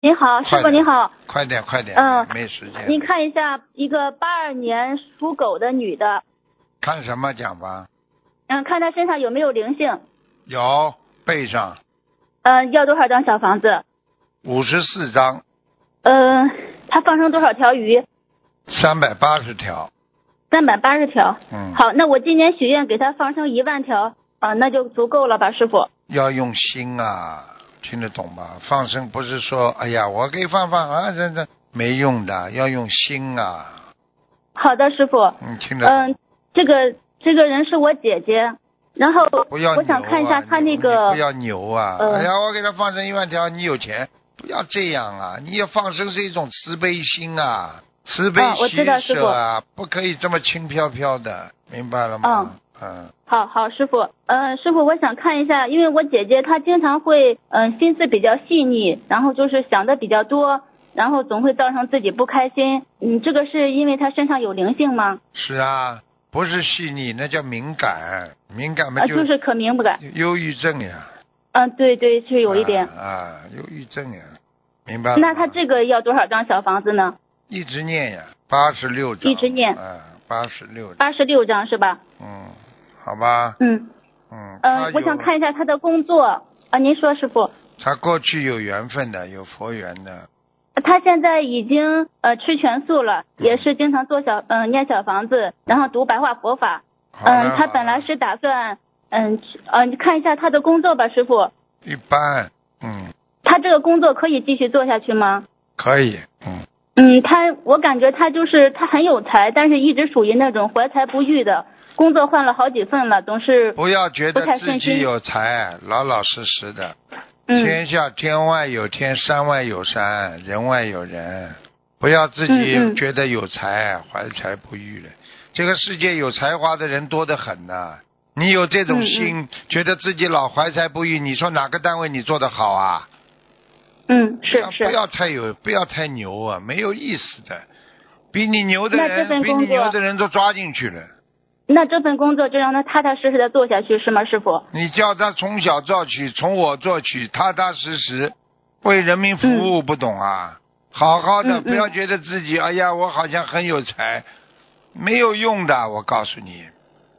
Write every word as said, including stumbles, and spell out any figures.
你好，师傅你好。 快点快点， 嗯， 没时间。 您看一下一个八二年属狗的女的， 看什么讲吧？ 嗯，看她身上有没有灵性。 有，背上嗯，要多少张小房子？ 五十四张， 嗯，她放生多少条鱼？ 三百八十条。 三百八十条。 嗯。 好，那我今年许愿给她放生一万条啊，那就足够了吧，师傅？ 要用心啊，听得懂吧？放生不是说，哎呀，我给放放啊，这这没用的，要用心啊。 好的，师傅。 你听得懂？ 嗯，这个这个人是我姐姐，然后不要、啊、 我想看一下她那个。 不要牛啊！呃、哎呀，我给他放生一万条，你有钱，不要这样啊！你要放生是一种慈悲心啊，慈悲喜舍啊，不可以这么轻飘飘的，明白了吗？嗯。嗯， 好好，师傅，嗯、呃，师傅，我想看一下，因为我姐姐她经常会，嗯、呃，心思比较细腻，然后就是想的比较多，然后总会造成自己不开心。嗯，这个是因为她身上有灵性吗？ 是啊，不是细腻，那叫敏感，敏感嘛就、 呃、就是可敏感。 忧郁症呀。 嗯，对对，是有一点。 啊，啊忧郁症呀，明白了。 那她这个要多少张小房子呢？ 一直念呀，八十六张。 一直念。 嗯，八十六。 八十六张是吧？ 嗯。好吧。 嗯嗯嗯、呃，我想看一下他的工作啊，您说师傅。 他过去有缘分的，有佛缘的。 他现在已经呃吃全素了，嗯、也是经常做小嗯、呃、念小房子，然后读白话佛法。嗯，他本来是打算嗯呃你看一下他的工作吧，师傅。 一般。嗯。 他这个工作可以继续做下去吗？ 可以。嗯。 嗯，他我感觉他就是他很有才，但是一直属于那种怀才不遇的。工作换了好几份了，总是不要觉得自己有才，老老实实的。 嗯。 天下天外有天，山外有山，人外有人。不要自己觉得有才，嗯嗯怀才不遇了。这个世界有才华的人多得很呐、啊。你有这种心， 嗯嗯觉得自己老怀才不遇，你说哪个单位你做得好啊？ 嗯，是是。 不要太有，不要太牛啊，没有意思的。比你牛的人，比你牛的人都抓进去了。 那这份工作就让他踏踏实实的做下去是吗，师傅？ 你叫他从小做起，从我做起，踏踏实实为人民服务，嗯、不懂啊？好好的， 嗯嗯不要觉得自己哎呀，我好像很有才，没有用的，我告诉你。